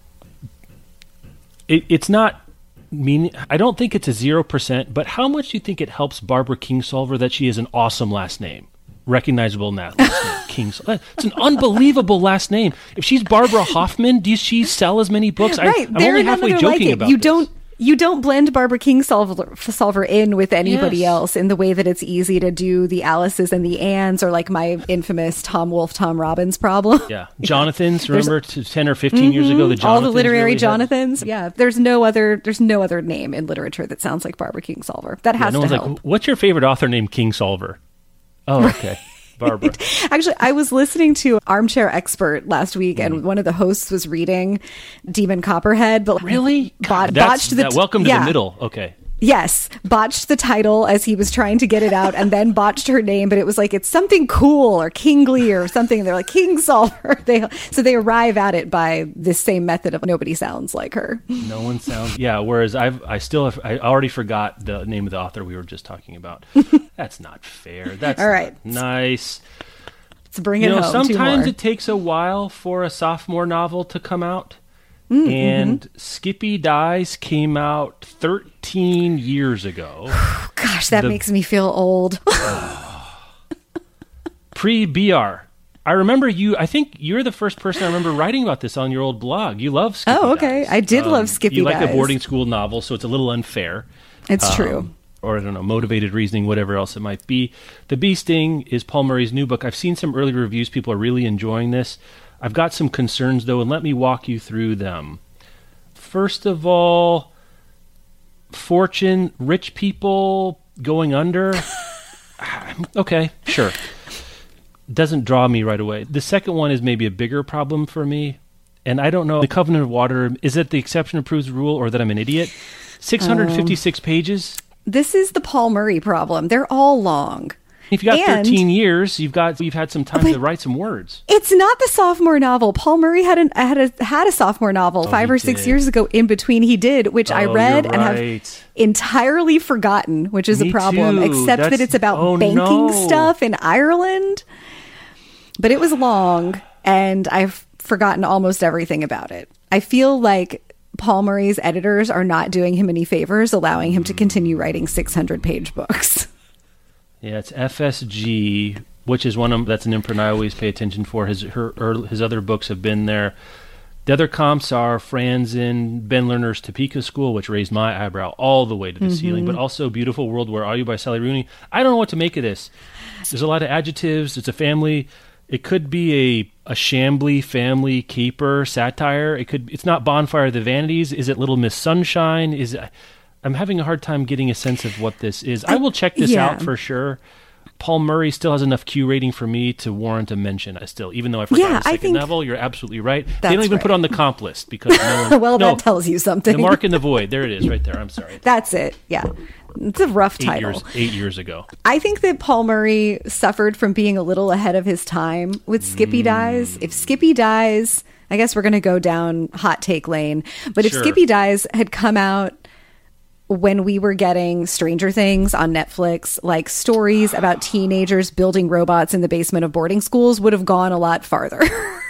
It, it's not mean. I don't think it's a zero percent. But how much do you think it helps Barbara Kingsolver that she has an awesome last name, recognizable last name, Kingsolver? It's an unbelievable last name. If she's Barbara Hoffman, does she sell as many books? Right. I, I'm There only halfway joking like it. about you this. don't. You don't blend Barbara Kingsolver Solver in with anybody yes. else in the way that it's easy to do the Alices and the Anns, or like my infamous Tom Wolfe, Tom Robbins problem. Yeah. Jonathans, remember ten or fifteen mm-hmm, years ago, the Jonathans all the literary really Jonathans. Had... Yeah. There's no other there's no other name in literature that sounds like Barbara Kingsolver. That has yeah, no to one's help. Like, what's your favorite author named Kingsolver? Oh, okay. Barbara. Actually, I was listening to Armchair Expert last week, mm. and one of the hosts was reading Demon Copperhead, but really bot- That's, botched the that, welcome to yeah. the middle. Okay. Yes, botched the title as he was trying to get it out, and then botched her name. But it was like it's something cool or kingly or something. And they're like Kingsolver. They so they arrive at it by this same method of nobody sounds like her. No one sounds. Yeah. Whereas I've I still have, I already forgot the name of the author we were just talking about. That's not fair. That's all right. Nice. Let's bring you it know, home. Sometimes it takes a while for a sophomore novel to come out. Mm, and mm-hmm. Skippy Dies came out thirteen years ago. Gosh, that the, makes me feel old. Pre-B R. I remember you, I think you're the first person I remember writing about this on your old blog. You love Skippy Oh, okay. Dies. I did um, love Skippy you Dies. You like a boarding school novel, so it's a little unfair. It's um, true. Or, I don't know, motivated reasoning, whatever else it might be. The Bee Sting is Paul Murray's new book. I've seen some early reviews. People are really enjoying this. I've got some concerns, though, and let me walk you through them. First of all, fortune, rich people going under. Okay, sure. Doesn't draw me right away. The second one is maybe a bigger problem for me, and I don't know. The Covenant of Water, is it the exception that proves the rule, or that I'm an idiot? six hundred fifty-six um, pages? This is the Paul Murray problem. They're all long. If you got And- thirteen years, you've got you've had some time to write some words. It's not the sophomore novel. Paul Murray had an had a had a sophomore novel Oh, five he or six did. years ago. In between, he did, which I Oh, read you're and have right. entirely forgotten, which is Me a problem. too. Except That's- that it's about oh, banking no. stuff in Ireland. But it was long, and I've forgotten almost everything about it. I feel like Paul Murray's editors are not doing him any favors, allowing him to continue writing six hundred page books. Yeah, it's F S G, which is one of that's an imprint I always pay attention for. His her earl- his other books have been there. The other comps are Franzen, Ben Lerner's Topeka School, which raised my eyebrow all the way to the Mm-hmm. ceiling, but also Beautiful World, Where Are You by Sally Rooney. I don't know what to make of this. There's a lot of adjectives. It's a family. It could be a a Shambly family caper satire. It could. It's not Bonfire of the Vanities. Is it Little Miss Sunshine? Is it, I'm having a hard time getting a sense of what this is. I will check this yeah. out for sure. Paul Murray still has enough Q rating for me to warrant a mention. I still, even though I forgot Yeah, his I second think novel, you're absolutely right. They that's don't even put right. on the comp list because no one, Well, no, that tells you something. The Mark in the Void. There it is, right there. I'm sorry. That's it. Yeah. It's a rough Eight title. years, eight years ago. I think that Paul Murray suffered from being a little ahead of his time with Skippy Mm. Dies. If Skippy Dies, I guess we're going to go down hot take lane. But if Sure. Skippy Dies had come out when we were getting Stranger Things on Netflix, like stories about teenagers building robots in the basement of boarding schools would have gone a lot farther.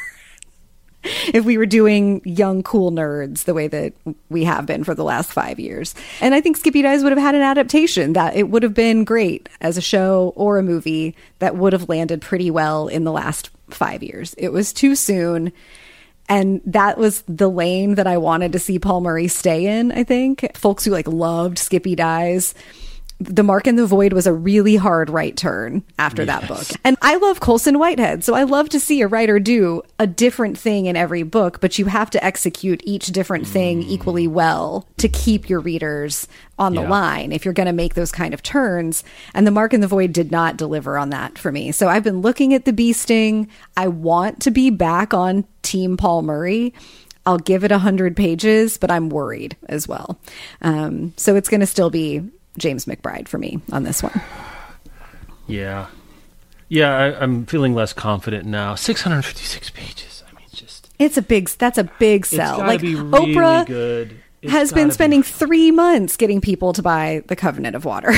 If we were doing young, cool nerds the way that we have been for the last five years. And I think Skippy Dies would have had an adaptation that it would have been great as a show or a movie that would have landed pretty well in the last five years. It was too soon. And that was the lane that I wanted to see Paul Murray stay in, I think. Folks who like loved Skippy Dies. The Mark in the Void was a really hard right turn after that book. And I love Colson Whitehead, so I love to see a writer do a different thing in every book, but you have to execute each different thing equally well to keep your readers on the Yeah. line if you're going to make those kind of turns. And The Mark in the Void did not deliver on that for me. So I've been looking at The Bee Sting. I want to be back on Team Paul Murray. I'll give it one hundred pages, but I'm worried as well. Um, so it's going to still be James McBride for me on this one. Yeah. Yeah, I, I'm feeling less confident now. six hundred fifty-six pages. I mean, just... It's a big, that's a big It's sell. gotta like be really Oprah good. It's has gotta been be- spending three months getting people to buy The Covenant of Water.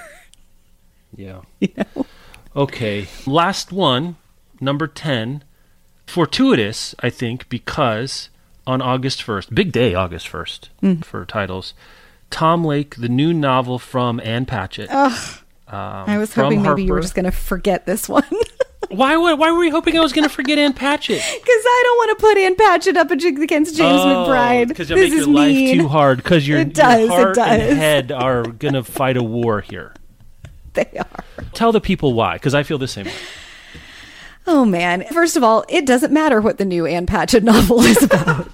Yeah. You know? Okay. Last one, number ten. Fortuitous, I think, because on August first, big day, August first, Mm. for titles, Tom Lake, the new novel from Ann Patchett. Ugh. um, I was from hoping maybe you were Harper. just going to forget this one. Why, would- why were we hoping I was going to forget Ann Patchett? Because I don't want to put Ann Patchett up against James McBride. Because you This make your is life mean. too hard. Because your, It does, your it heart and does. head are going to fight a war here. They are. Tell the people why, because I feel the same way. Oh, man. First of all, it doesn't matter what the new Ann Patchett novel is about.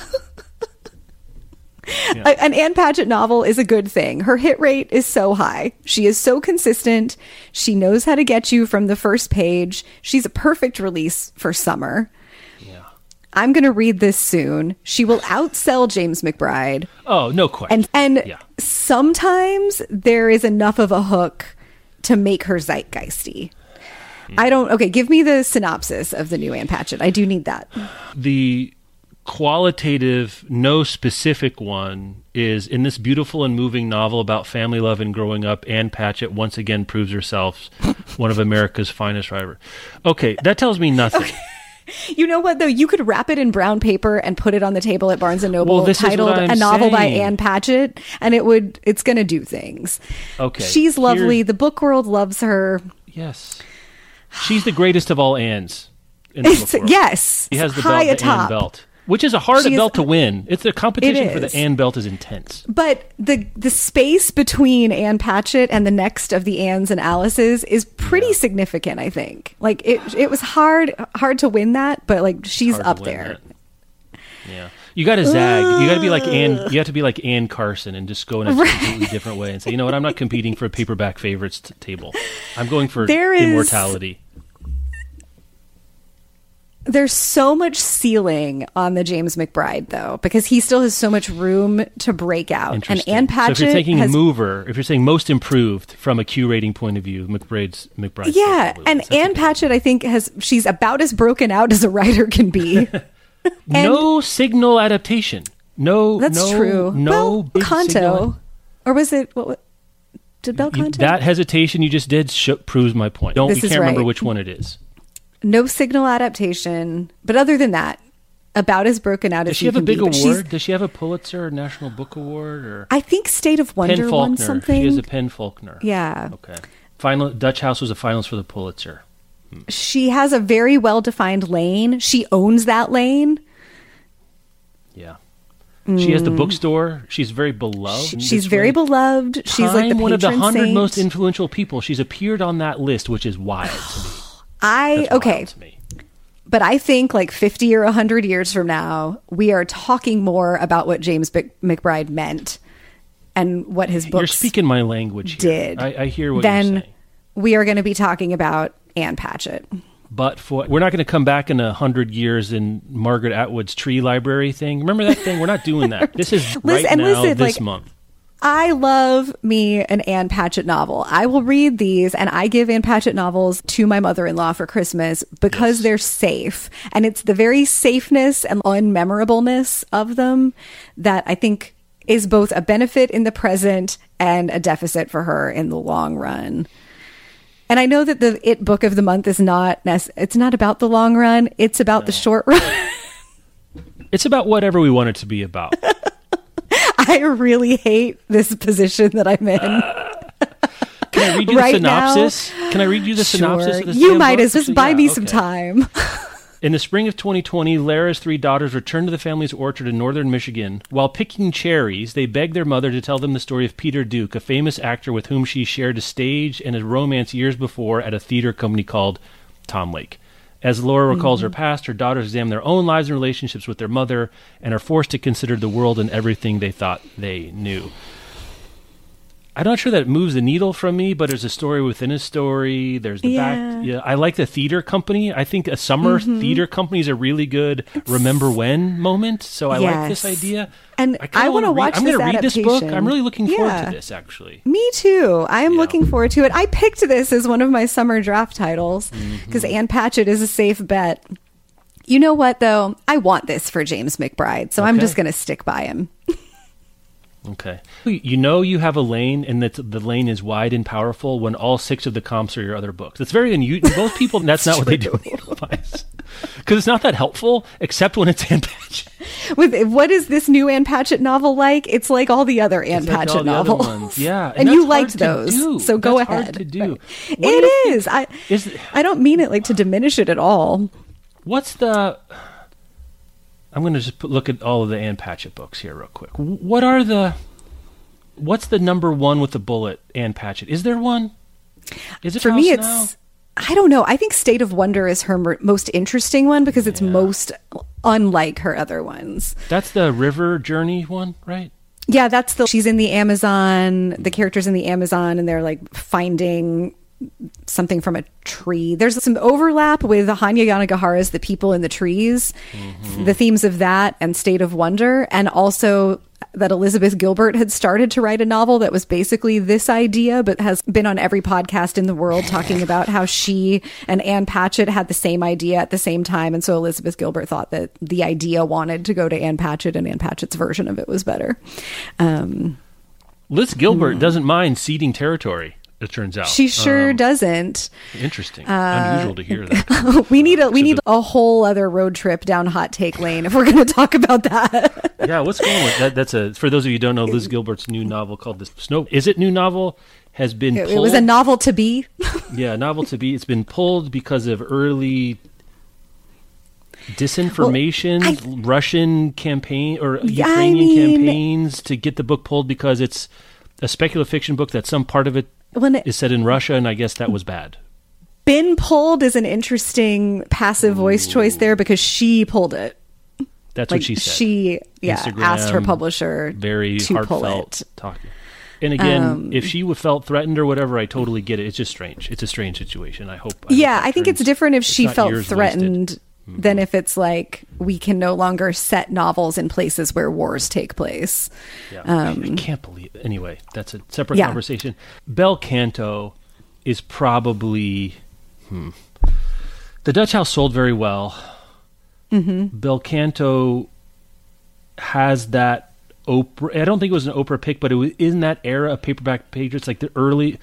Yeah. A- An Ann Patchett novel is a good thing. Her hit rate is so high. She is so consistent. She knows how to get you from the first page. She's a perfect release for summer. Yeah. I'm going to read this soon. She will outsell James McBride. Oh, no question. And and Yeah. sometimes there is enough of a hook to make her zeitgeisty. I don't. Okay, give me the synopsis of the new Ann Patchett. I do need that. The qualitative, no specific one is in this beautiful and moving novel about family love and growing up. Ann Patchett once again proves herself one of America's finest writers. Okay, that tells me nothing. Okay. You know what, though? You could wrap it in brown paper and put it on the table at Barnes and Noble, Well, this is what titled I'm "A Novel by saying. Ann Patchett," and it would. It's going to do things. Okay, She's lovely. here's- The book world loves her. Yes, she's the greatest of all Anns. In the It's, book world. yes, She has the high belt, the Ann atop. belt, which is a hard She is- belt to win. It's a competition for is. the Ann belt is intense. But the the space between Ann Patchett and the next of the Anns and Alices is pretty significant, I think. Like it it was hard hard to win that, but like she's Hard to up win there. that. Yeah, you got to zag. You got to be like Ann. You have to be like Ann Carson and just go in a completely different way and say, you know what? I'm not competing for a paperback favorites t- table. I'm going for There is- immortality. There's so much ceiling on the James McBride, though, because he still has so much room to break out. And Ann Patchett, so if you're taking has, a mover, if you're saying most improved from a Q rating point of view, McBride's McBride. Yeah, and Ann Patchett, I think, has she's about as broken out as a writer can be. No signal adaptation. No, that's no, true. No, well, big Canto, signal. or was it? What, did Bel Canto? That hesitation you just did sh- proves my point. Don't This we is can't remember right. which one it is. No signal adaptation, but other than that, about as broken out Does as she have a can big be. But she's- award? Does she have a Pulitzer or National Book Award or I think State of Wonder Penn won Faulkner? something. She has a Penn Faulkner. Yeah. Okay. Final Dutch House was a finalist for the Pulitzer. She has a very well-defined lane. She owns that lane. Yeah. She has the bookstore. She's very beloved. She- in she's this very way. beloved. She's like the Time, one of the patron hundred saint. most influential people. She's appeared on that list, which is wild to me. I That's okay. wild to me. But I think like fifty or one hundred years from now, we are talking more about what James Mc- McBride meant and what his books You're speaking my language here. did. I, I hear what then you're saying. we are going to be talking about Ann Patchett. But for we're not going to come back in a hundred years in Margaret Atwood's tree library thing. Remember that thing? We're not doing that. This is right Listen- and now, listen, this like, month. I love me an Ann Patchett novel. I will read these, and I give Ann Patchett novels to my mother-in-law for Christmas because Yes. they're safe. And it's the very safeness and unmemorableness of them that I think is both a benefit in the present and a deficit for her in the long run. And I know that the It book of the month is not nec- it's not about the long run, it's about the short run. It's about whatever we want it to be about. I really hate this position that I'm in. Can I read you Right the synopsis? Can I read you the synopsis Sure. of this You damn might book? as just So, buy yeah, me some okay. time. In the spring of twenty twenty, Lara's three daughters return to the family's orchard in northern Michigan. While picking cherries, they beg their mother to tell them the story of Peter Duke, a famous actor with whom she shared a stage and a romance years before at a theater company called Tom Lake. As Laura recalls her past, her daughters examine their own lives and relationships with their mother and are forced to consider the world and everything they thought they knew. I'm not sure that it moves the needle from me, but there's a story within a story. There's the Yeah. back. Yeah, I like the theater company. I think a summer Mm-hmm. theater company is a really good remember when moment. So I like this Yes. idea. And kinda I wanna wanna read- watch I'm this gonna read this book. adaptation. I'm really looking forward Yeah. to this, actually. Me too. I am Yeah. looking forward to it. I picked this as one of my summer draft titles because Mm-hmm. Ann Patchett is a safe bet. You know what, though? I want this for James McBride, so I'm Okay. just going to stick by him. Okay. You know you have a lane and that the lane is wide and powerful when all six of the comps are your other books. It's very unusual. Most people, that's not what they do in Edelweiss. Because it's not that helpful, except when it's Ann Patchett. With what is this new Ann Patchett novel like? It's like all the other Ann It's like Patchett all the other novels. ones. Yeah. and, and you that's liked hard to those, do. so go That's ahead. hard to do. Right. What do It you is. I Is- I don't mean it like to diminish it at all. What's the... I'm going to just put, look at all of the Ann Patchett books here real quick. What are the... What's the number one with the bullet, Ann Patchett? Is there one? Is it For House me, Now? it's I don't know. I think State of Wonder is her mer- most interesting one because it's Yeah. most unlike her other ones. That's the River Journey one, right? Yeah, that's the she's in the Amazon, the characters in the Amazon, and they're like finding something from a tree. There's some overlap with Hanya Yanagihara's The People in the Trees, Mm-hmm. the themes of that and State of Wonder, and also that Elizabeth Gilbert had started to write a novel that was basically this idea, but has been on every podcast in the world talking about how she and Ann Patchett had the same idea at the same time. And so Elizabeth Gilbert thought that the idea wanted to go to Ann Patchett, and Ann Patchett's version of it was better. Um, Liz Gilbert doesn't mind ceding territory, it turns out. she sure Um, doesn't. Interesting. Unusual to hear that. We need a we So need the- a whole other road trip down Hot Take Lane if we're going to talk about that. Yeah, what's going on with that? That's a for those of you who don't know, Liz Gilbert's new novel called The Snow. Is it new novel? Has been It, pulled. it was a novel to be. Yeah, novel to be. It's been pulled because of early disinformation, Well, I- Russian campaign or Yeah, I Ukrainian mean- campaigns to get the book pulled because it's a speculative fiction book that some part of it When it, is set in Russia, and I guess that was bad. been pulled is an interesting passive voice choice there because she pulled it. That's Like what she said. she, yeah, Instagram, asked her publisher very to pull heartfelt it. talking. And again, Um, if she would felt threatened or whatever, I totally get it. It's just strange. It's a strange situation. I hope. I hope Yeah, that I think turns- it's different if she not felt years threatened wasted. mm-hmm. than if it's like we can no longer set novels in places where wars take place. Yeah. Um, I can't believe it. Anyway, that's a separate yeah. conversation. Bel Canto is probably... Hmm, The Dutch House sold very well. Mm-hmm. Bel Canto has that Oprah. I don't think it was an Oprah pick, but it was in that era of paperback pages, like the early.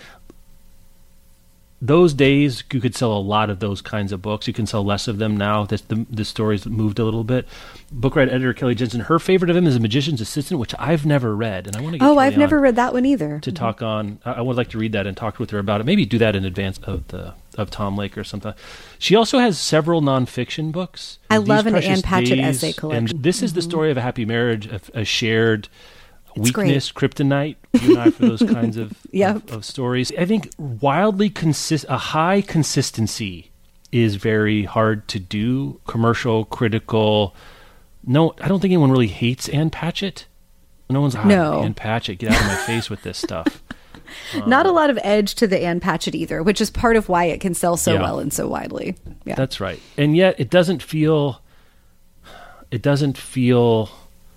Those days, you could sell a lot of those kinds of books. You can sell less of them now. The, the, the stories moved a little bit. Book Riot editor Kelly Jensen, her favorite of him is A Magician's Assistant, which I've never read, and I want to get Oh, Kelly I've never read that one either. To talk on, I would like to read that and talk with her about it. Maybe do that in advance of the of Tom Lake or something. She also has several nonfiction books. I These love an Ann Patchett Days, essay collection. And this is mm-hmm. the story of a happy marriage, a, a shared weakness, kryptonite, you and I, for those kinds of, yep. of, of stories. I think wildly consist a high consistency is very hard to do. Commercial, critical. No, I don't think anyone really hates Ann Patchett. No one's like, no. oh, Ann Patchett, get out of my face with this stuff. Um, Not a lot of edge to the Ann Patchett either, which is part of why it can sell so yeah. well and so widely. Yeah, that's right. And yet it doesn't feel. It doesn't feel.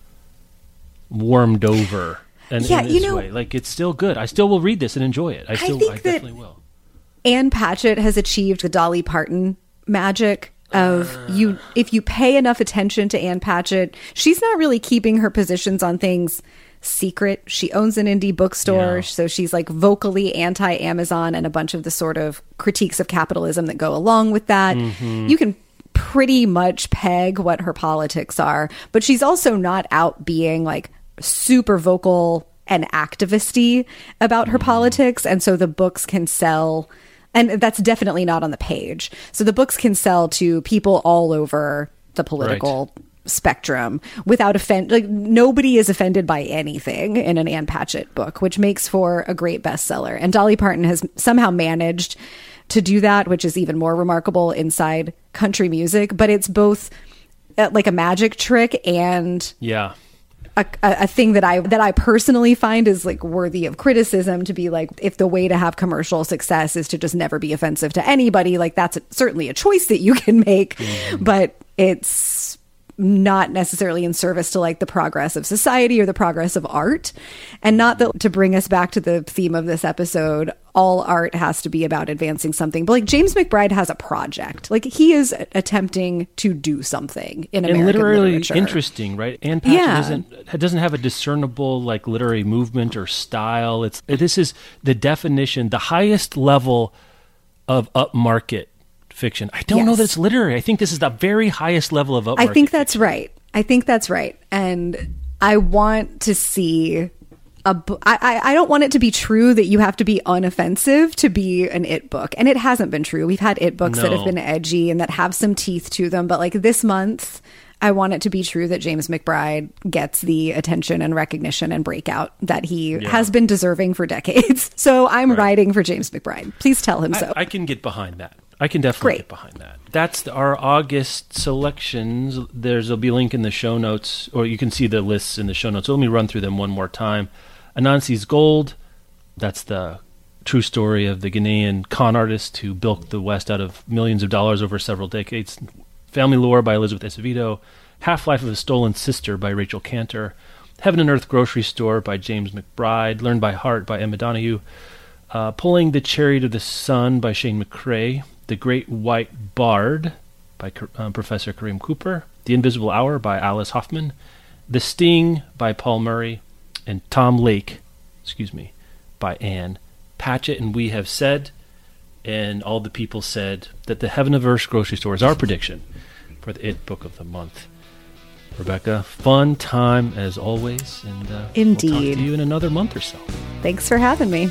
warmed over and yeah, in this you know, way. Like, it's still good. I still will read this and enjoy it. I still I, think I that definitely will. Ann Patchett has achieved the Dolly Parton magic of uh. you if you pay enough attention to Ann Patchett, she's not really keeping her positions on things secret. She owns an indie bookstore, yeah. so she's like vocally anti-Amazon and a bunch of the sort of critiques of capitalism that go along with that. Mm-hmm. You can pretty much peg what her politics are, but she's also not out being like super vocal and activist-y about her mm. politics, and so the books can sell, and that's definitely not on the page. So the books can sell to people all over the political right. spectrum without offend. Like, nobody is offended by anything in an Ann Patchett book, which makes for a great bestseller. And Dolly Parton has somehow managed to do that, which is even more remarkable inside country music. But it's both uh, like a magic trick and yeah. A, a thing that I that I personally find is like worthy of criticism, to be like, if the way to have commercial success is to just never be offensive to anybody, like that's a, certainly a choice that you can make, mm. but it's not necessarily in service to like the progress of society or the progress of art. And not that, to bring us back to the theme of this episode, all art has to be about advancing something, but like James McBride has a project. Like, he is attempting to do something in American and literally literature. Interesting, right? Ann Patchett yeah. doesn't doesn't have a discernible like literary movement or style. It's this is the definition, the highest level of upmarket fiction. I don't yes. know that it's literary. I think this is the very highest level of upmarket I think that's fiction. right. I think that's right. And I want to see a bu- I, I don't want it to be true that you have to be unoffensive to be an It book. And it hasn't been true. We've had It books no. that have been edgy and that have some teeth to them. But like this month, I want it to be true that James McBride gets the attention and recognition and breakout that he yeah. has been deserving for decades. So I'm right. riding for James McBride. Please tell him I, so. I can get behind that. I can definitely Great. get behind that. That's the, our August selections. There's, there'll be a link in the show notes, or you can see the lists in the show notes. So let me run through them one more time. Anansi's Gold. That's the true story of the Ghanaian con artist who bilked the West out of millions of dollars over several decades. Family Lore by Elizabeth Acevedo. Half-Life of a Stolen Sister by Rachel Cantor. Heaven and Earth Grocery Store by James McBride. Learn by Heart by Emma Donoghue. Uh, Pulling the Chariot of the Sun by Shane McCrae. The Great White Bard by uh, Professor Kareem Cooper. The Invisible Hour by Alice Hoffman. The Sting by Paul Murray. And Tom Lake, excuse me, by Ann Patchett. And we have said, and all the people said, that the Heaven of Earth Grocery Store is our prediction for the It Book of the Month. Rebecca, fun time as always. And uh, Indeed. We'll talk to you in another month or so. Thanks for having me.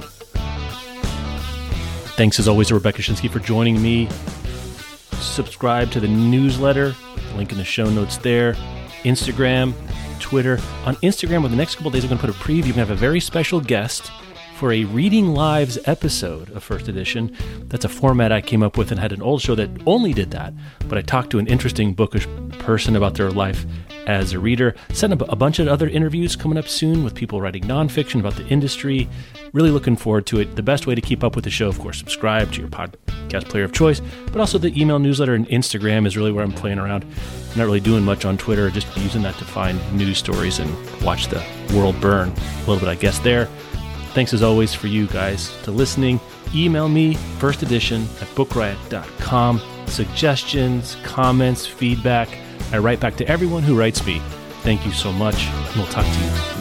Thanks as always to Rebecca Schinsky for joining me. Subscribe to the newsletter, link in the show notes there. Instagram, Twitter. On Instagram, over the next couple of days, I'm going to put a preview. We're going to have a very special guest for a Reading Lives episode of First Edition. That's a format I came up with and had an old show that only did that. But I talked to an interesting bookish person about their life as a reader. Setting up a bunch of other interviews coming up soon with people writing nonfiction about the industry. Really looking forward to it. The best way to keep up with the show, of course, subscribe to your pod podcast player of choice, but also the email newsletter and Instagram is really where I'm playing around. I'm not really doing much on Twitter, just using that to find news stories and watch the world burn a little bit, I guess, there. Thanks as always for you guys to listening. Email me, first edition at book riot dot com. Suggestions, comments, feedback. I write back to everyone who writes me. Thank you so much. We'll talk to you